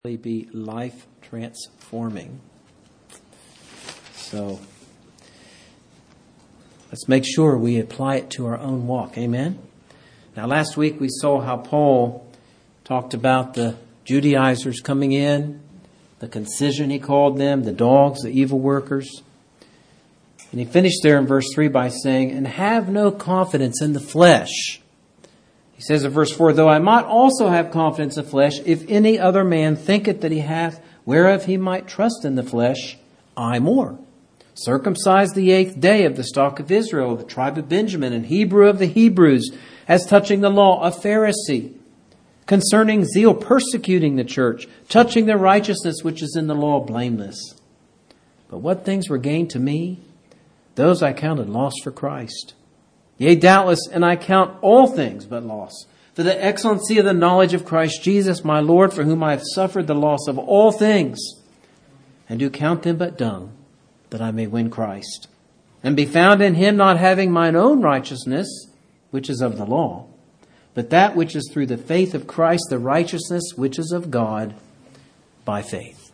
be life transforming. So let's make sure we apply it to our own walk. Amen. Now, last week we saw how Paul talked about the Judaizers coming in, the concision he called them, the dogs, the evil workers. And he finished there in verse 3 by saying, "And have no confidence in the flesh." He says in verse 4, "Though I might also have confidence in the flesh, if any other man thinketh that he hath whereof he might trust in the flesh, I more. Circumcised the 8th day of the stock of Israel, of the tribe of Benjamin, and Hebrew of the Hebrews, as touching the law, a Pharisee. Concerning zeal, persecuting the church, touching the righteousness which is in the law, blameless. But what things were gained to me, those I counted loss for Christ. Yea, doubtless, and I count all things but loss, for the excellency of the knowledge of Christ Jesus my Lord, for whom I have suffered the loss of all things, and do count them but dung, that I may win Christ, and be found in him, not having mine own righteousness, which is of the law, but that which is through the faith of Christ, the righteousness which is of God by faith."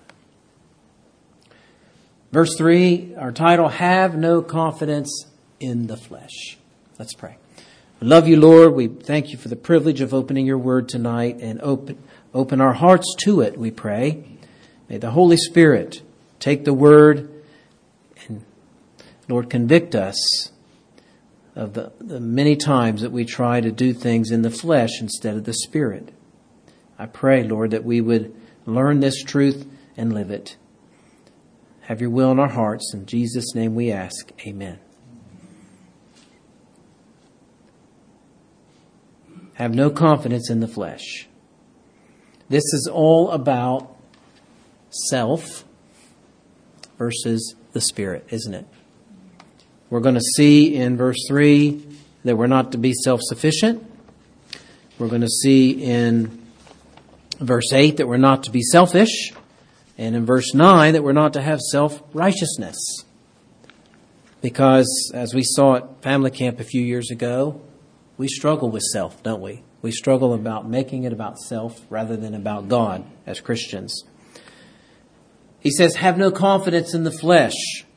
Verse 3, our title, "Have no confidence in the flesh." Let's pray. We love you, Lord. We thank you for the privilege of opening your word tonight, and open our hearts to it, we pray. May the Holy Spirit take the word and, Lord, convict us of the many times that we try to do things in the flesh instead of the Spirit. I pray, Lord, that we would learn this truth and live it. Have your will in our hearts. In Jesus' name we ask. Amen. Have no confidence in the flesh. This is all about self versus the Spirit, isn't it? We're going to see in verse 3 that we're not to be self-sufficient. We're going to see in verse 8 that we're not to be selfish. And in verse 9 that we're not to have self-righteousness. Because as we saw at family camp a few years ago, we struggle with self, don't we? We struggle about making it about self rather than about God as Christians. He says, have no confidence in the flesh.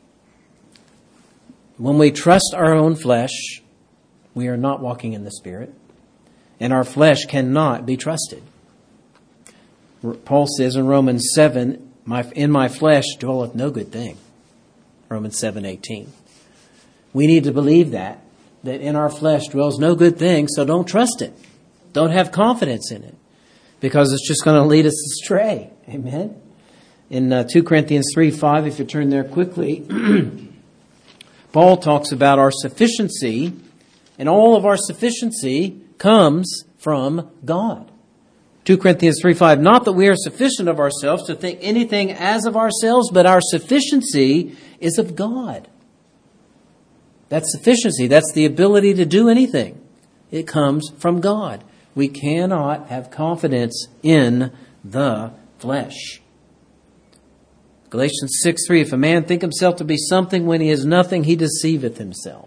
When we trust our own flesh, we are not walking in the Spirit, and our flesh cannot be trusted. Paul says in Romans 7, in my flesh dwelleth no good thing. Romans 7:18. We need to believe that in our flesh dwells no good thing, so don't trust it. Don't have confidence in it, because it's just going to lead us astray. Amen? In 2 Corinthians 3:5, if you turn there quickly, Paul talks about our sufficiency, and all of our sufficiency comes from God. 2 Corinthians 3:5, "Not that we are sufficient of ourselves to think anything as of ourselves, but our sufficiency is of God." That's sufficiency. That's the ability to do anything. It comes from God. We cannot have confidence in the flesh. Galatians 6:3, "If a man think himself to be something when he is nothing, he deceiveth himself."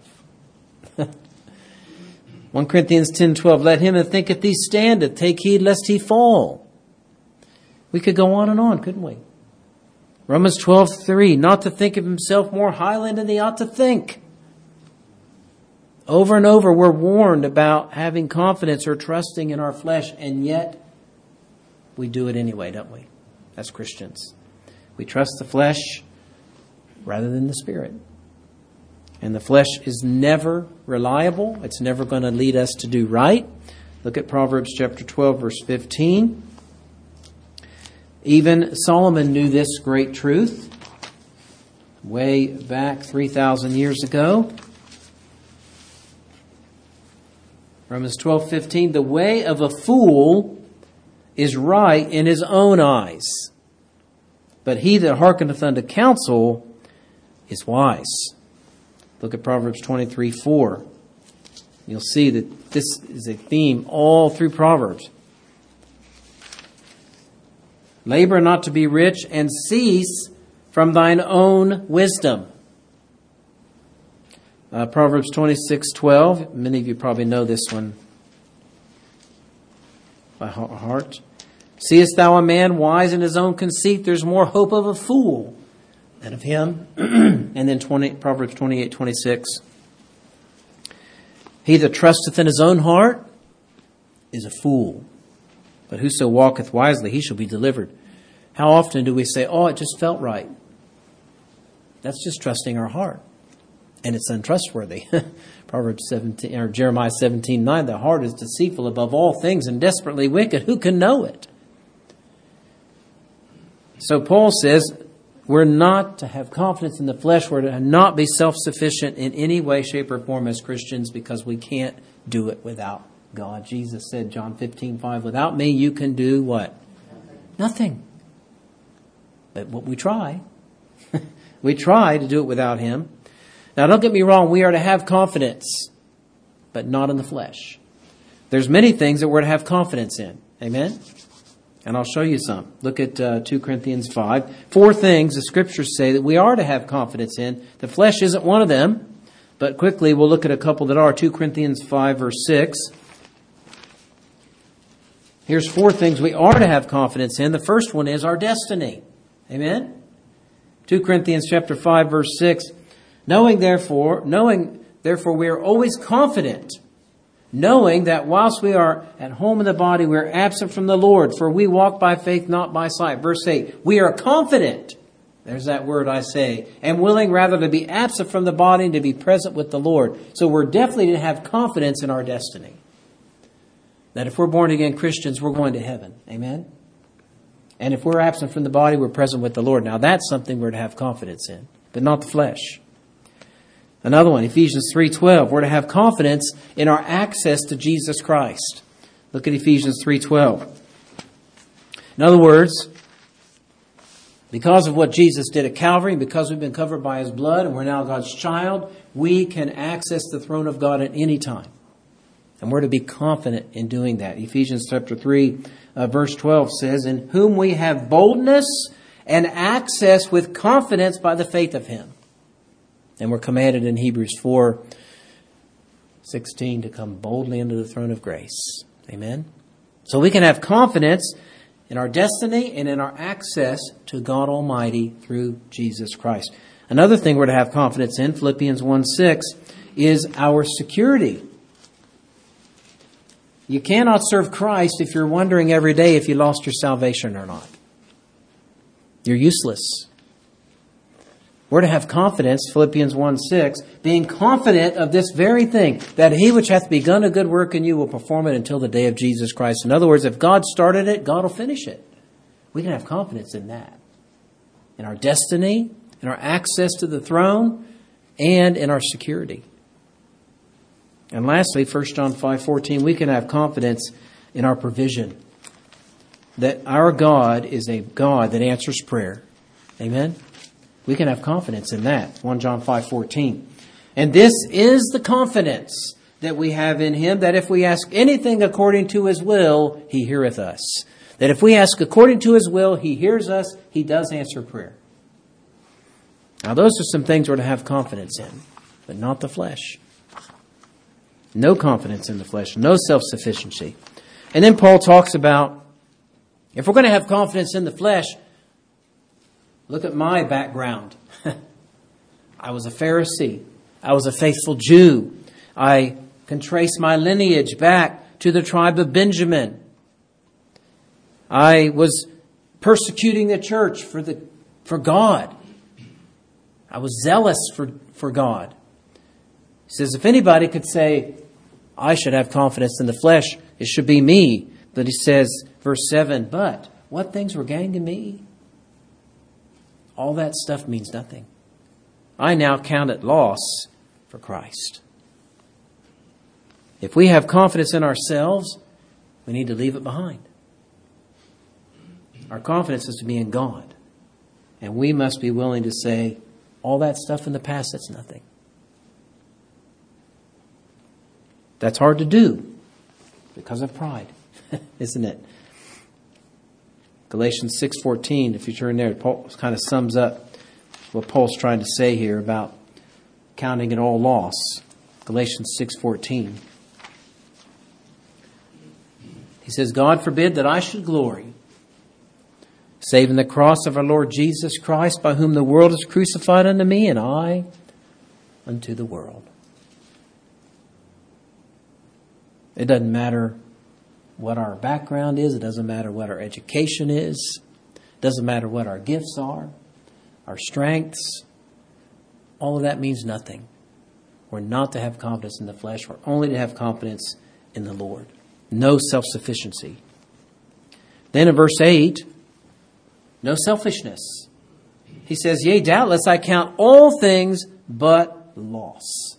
1 Corinthians 10:12, "Let him that thinketh he standeth take heed lest he fall." We could go on, couldn't we? Romans 12:3, "Not to think of himself more highly than he ought to think." Over and over we're warned about having confidence or trusting in our flesh, and yet we do it anyway, don't we? As Christians. We trust the flesh rather than the Spirit. And the flesh is never reliable. It's never going to lead us to do right. Look at Proverbs chapter 12, verse 15. Even Solomon knew this great truth way back 3,000 years ago. Romans 12:15, "The way of a fool is right in his own eyes, but he that hearkeneth unto counsel is wise." Look at Proverbs 23:4. You'll see that this is a theme all through Proverbs. "Labor not to be rich, and cease from thine own wisdom." Proverbs 26:12. Many of you probably know this one by heart. Seest thou a man wise in his own conceit? There's more hope of a fool than of him. And then Proverbs 28:26. He that trusteth in his own heart is a fool, but whoso walketh wisely, he shall be delivered. How often do we say, oh, it just felt right? That's just trusting our heart. And it's untrustworthy. Proverbs 17, or Jeremiah 17:9, the heart is deceitful above all things and desperately wicked. Who can know it? So Paul says, we're not to have confidence in the flesh. We're to not be self-sufficient in any way, shape, or form as Christians, because we can't do it without God. Jesus said, John 15:5, without me you can do what? Nothing. But what we try. We try to do it without Him. Now don't get me wrong, we are to have confidence, but not in the flesh. There's many things that we're to have confidence in. Amen? And I'll show you some. Look at 2 Corinthians 5. 4 things the Scriptures say that we are to have confidence in. The flesh isn't one of them, but quickly we'll look at a couple that are. 2 Corinthians 5 verse 6. Here's 4 things we are to have confidence in. The first one is our destiny. Amen? 2 Corinthians chapter 5 verse 6. Knowing therefore we are always confident, knowing that whilst we are at home in the body, we are absent from the Lord, for we walk by faith, not by sight. Verse 8, we are confident, there's that word I say, and willing rather to be absent from the body and to be present with the Lord. So we're definitely to have confidence in our destiny. That if we're born again Christians, we're going to heaven. Amen? And if we're absent from the body, we're present with the Lord. Now that's something we're to have confidence in, but not the flesh. Another one, Ephesians 3:12. We're to have confidence in our access to Jesus Christ. Look at Ephesians 3:12. In other words, because of what Jesus did at Calvary, and because we've been covered by His blood and we're now God's child, we can access the throne of God at any time. And we're to be confident in doing that. Ephesians chapter 3, verse 12 says, in whom we have boldness and access with confidence by the faith of Him. And we're commanded in Hebrews 4:16 to come boldly into the throne of grace. Amen? So we can have confidence in our destiny and in our access to God Almighty through Jesus Christ. Another thing we're to have confidence in, Philippians 1:6, is our security. You cannot serve Christ if you're wondering every day if you lost your salvation or not. You're useless. We're to have confidence, Philippians 1:6, being confident of this very thing, that He which hath begun a good work in you will perform it until the day of Jesus Christ. In other words, if God started it, God will finish it. We can have confidence in that. In our destiny, in our access to the throne, and in our security. And lastly, 1 John 5:14, we can have confidence in our provision. That our God is a God that answers prayer. Amen? We can have confidence in that. 1 John 5:14. And this is the confidence that we have in Him, that if we ask anything according to His will, He heareth us. That if we ask according to His will, He hears us. He does answer prayer. Now those are some things we're to have confidence in, but not the flesh. No confidence in the flesh. No self-sufficiency. And then Paul talks about, if we're going to have confidence in the flesh, look at my background. I was a Pharisee. I was a faithful Jew. I can trace my lineage back to the tribe of Benjamin. I was persecuting the church for God. I was zealous for God. He says, if anybody could say, I should have confidence in the flesh, it should be me. But he says, verse 7, but what things were gained to me? All that stuff means nothing. I now count it loss for Christ. If we have confidence in ourselves, we need to leave it behind. Our confidence is to be in God. And we must be willing to say, all that stuff in the past, that's nothing. That's hard to do because of pride, isn't it? Galatians 6:14, if you turn there, Paul kind of sums up what Paul's trying to say here about counting it all loss. Galatians 6:14. He says, God forbid that I should glory save in the cross of our Lord Jesus Christ, by whom the world is crucified unto me, and I unto the world. It doesn't matter what our background is. It doesn't matter what our education is. It doesn't matter what our gifts are, our strengths. All of that means nothing. We're not to have confidence in the flesh. We're only to have confidence in the Lord. No self-sufficiency. Then in verse 8, no selfishness. He says, yea, doubtless I count all things but loss,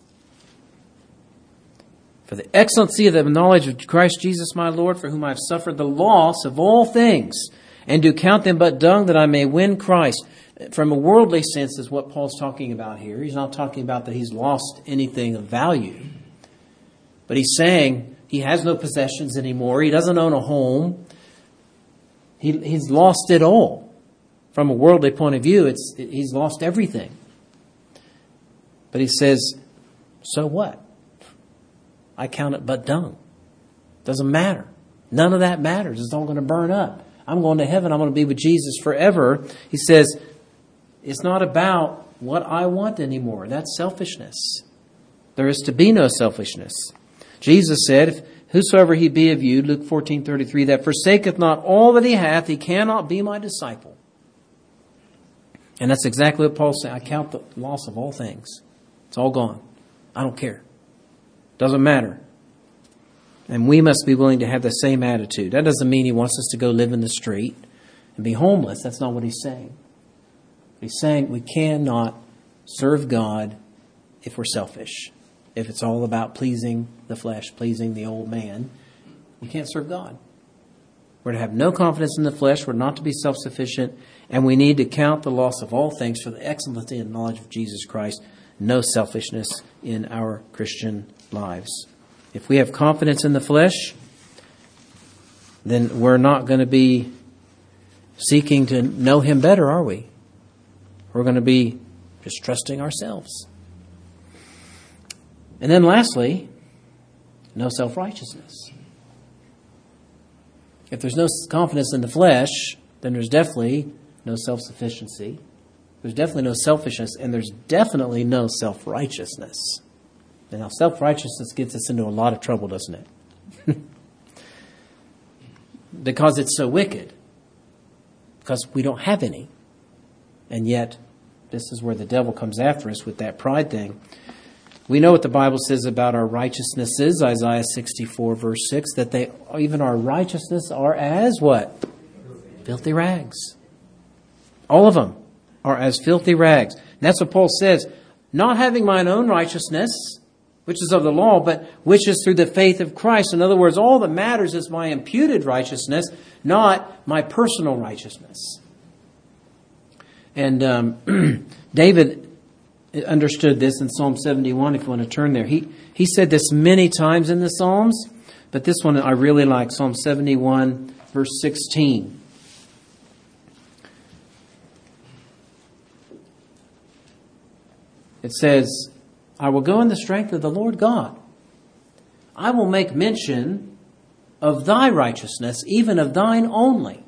for the excellency of the knowledge of Christ Jesus my Lord, for whom I have suffered the loss of all things, and do count them but dung, that I may win Christ. From a worldly sense is what Paul's talking about here. He's not talking about that he's lost anything of value. But he's saying he has no possessions anymore. He doesn't own a home. He's lost it all. From a worldly point of view, he's lost everything. But he says, so what? I count it but dung. Doesn't matter. None of that matters. It's all going to burn up. I'm going to heaven. I'm going to be with Jesus forever. He says, it's not about what I want anymore. That's selfishness. There is to be no selfishness. Jesus said, if whosoever he be of you, Luke 14:33, that forsaketh not all that he hath, he cannot be my disciple. And that's exactly what Paul said. I count the loss of all things. It's all gone. I don't care. Doesn't matter. And we must be willing to have the same attitude. That doesn't mean he wants us to go live in the street and be homeless. That's not what he's saying. He's saying we cannot serve God if we're selfish. If it's all about pleasing the flesh, pleasing the old man, we can't serve God. We're to have no confidence in the flesh. We're not to be self-sufficient. And we need to count the loss of all things for the excellency and knowledge of Jesus Christ. No selfishness in our Christian lives. If we have confidence in the flesh, then we're not going to be seeking to know Him better, are we? We're going to be just trusting ourselves. And then lastly, no self-righteousness. If there's no confidence in the flesh, then there's definitely no self-sufficiency. There's definitely no selfishness, and there's definitely no self-righteousness. And now self-righteousness gets us into a lot of trouble, doesn't it? Because it's so wicked. Because we don't have any. And yet, this is where the devil comes after us with that pride thing. We know what the Bible says about our righteousnesses, Isaiah 64, verse 6, that even our righteousness are as what? Filthy rags. All of them are as filthy rags. And that's what Paul says. Not having mine own righteousness, which is of the law, but which is through the faith of Christ. In other words, all that matters is my imputed righteousness, not my personal righteousness. And David understood this in Psalm 71, if you want to turn there. He said this many times in the Psalms, but this one I really like, Psalm 71, verse 16. It says, I will go in the strength of the Lord God. I will make mention of thy righteousness, even of thine only.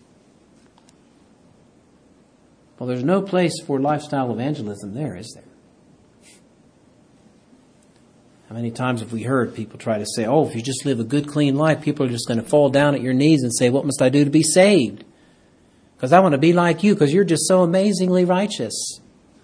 Well, there's no place for lifestyle evangelism there, is there? How many times have we heard people try to say, oh, if you just live a good, clean life, people are just going to fall down at your knees and say, what must I do to be saved? Because I want to be like you, because you're just so amazingly righteous.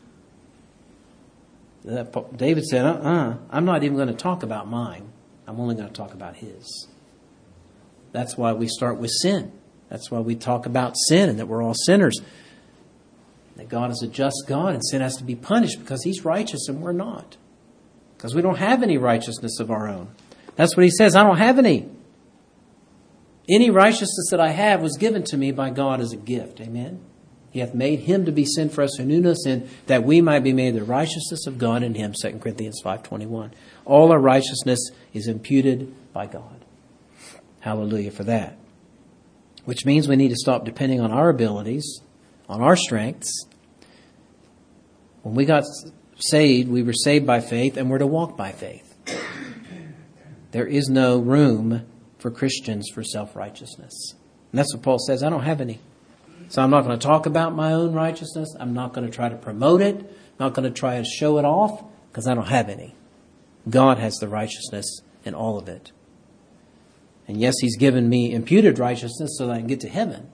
David said, I'm not even going to talk about mine. I'm only going to talk about his. That's why we start with sin. That's why we talk about sin and that we're all sinners. That God is a just God and sin has to be punished because He's righteous and we're not. Because we don't have any righteousness of our own. That's what He says. I don't have any. Any righteousness that I have was given to me by God as a gift. Amen? He hath made Him to be sin for us who knew no sin, that we might be made the righteousness of God in Him. 2 Corinthians 5:21. All our righteousness is imputed by God. Hallelujah for that. Which means we need to stop depending on our abilities, on our strengths. When we got saved, we were saved by faith, and we're to walk by faith. There is no room for Christians for self-righteousness. And that's what Paul says. I don't have any. So I'm not going to talk about my own righteousness. I'm not going to try to promote it. I'm not going to try to show it off because I don't have any. God has the righteousness in all of it. And yes, He's given me imputed righteousness so that I can get to heaven.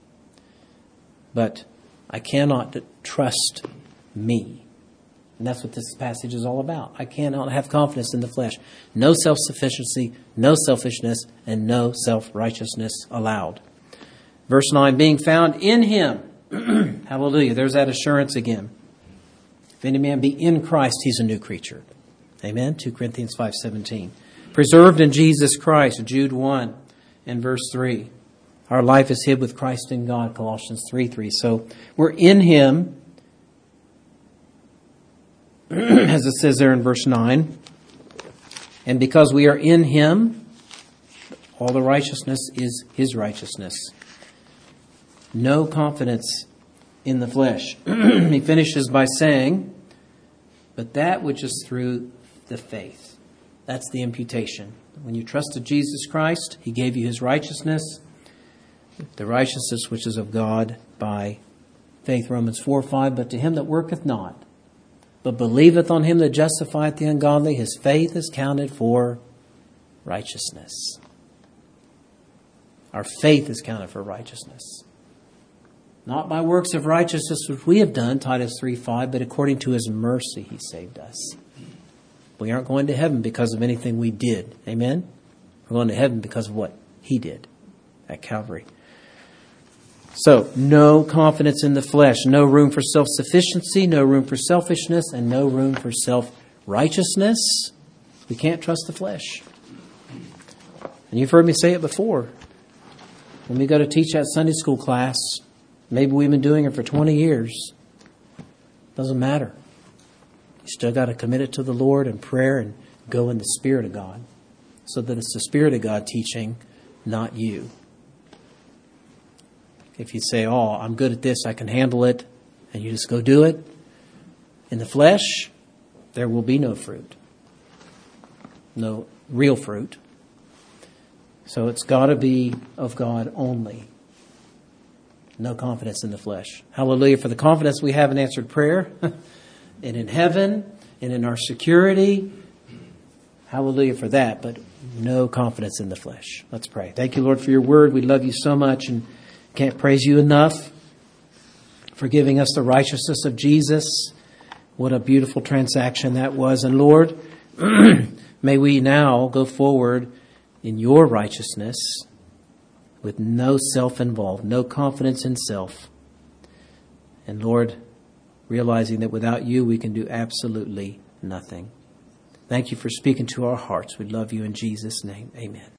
But I cannot trust me. And that's what this passage is all about. I cannot have confidence in the flesh. No self-sufficiency, no selfishness, and no self-righteousness allowed. Verse 9, being found in Him. Hallelujah. There's that assurance again. If any man be in Christ, he's a new creature. Amen. 2 Corinthians 5:17. Preserved in Jesus Christ. Jude 1 and verse 3. Our life is hid with Christ in God. Colossians 3:3. So we're in Him. As it says there in verse 9. And because we are in Him, all the righteousness is His righteousness. No confidence in the flesh. He finishes by saying, but that which is through the faith. That's the imputation. When you trusted Jesus Christ, He gave you His righteousness, the righteousness which is of God by faith. Romans 4:5. But to him that worketh not, but believeth on Him that justifieth the ungodly, his faith is counted for righteousness. Our faith is counted for righteousness. Not by works of righteousness which we have done, Titus 3:5, but according to His mercy He saved us. We aren't going to heaven because of anything we did. Amen? We're going to heaven because of what He did at Calvary. So, no confidence in the flesh, no room for self-sufficiency, no room for selfishness, and no room for self-righteousness. We can't trust the flesh. And you've heard me say it before. When we go to teach that Sunday school class, maybe we've been doing it for 20 years. Doesn't matter. You still got to commit it to the Lord in prayer and go in the Spirit of God, so that it's the Spirit of God teaching, not you. If you say, oh, I'm good at this, I can handle it, and you just go do it, in the flesh, there will be no fruit. No real fruit. So it's got to be of God only. No confidence in the flesh. Hallelujah for the confidence we have in answered prayer, and in heaven, and in our security. Hallelujah for that, but no confidence in the flesh. Let's pray. Thank you, Lord, for your word. We love you so much and can't praise you enough for giving us the righteousness of Jesus. What a beautiful transaction that was. And Lord, may we now go forward in your righteousness with no self involved, no confidence in self. And Lord, realizing that without you we can do absolutely nothing. Thank you for speaking to our hearts. We love you in Jesus' name. Amen.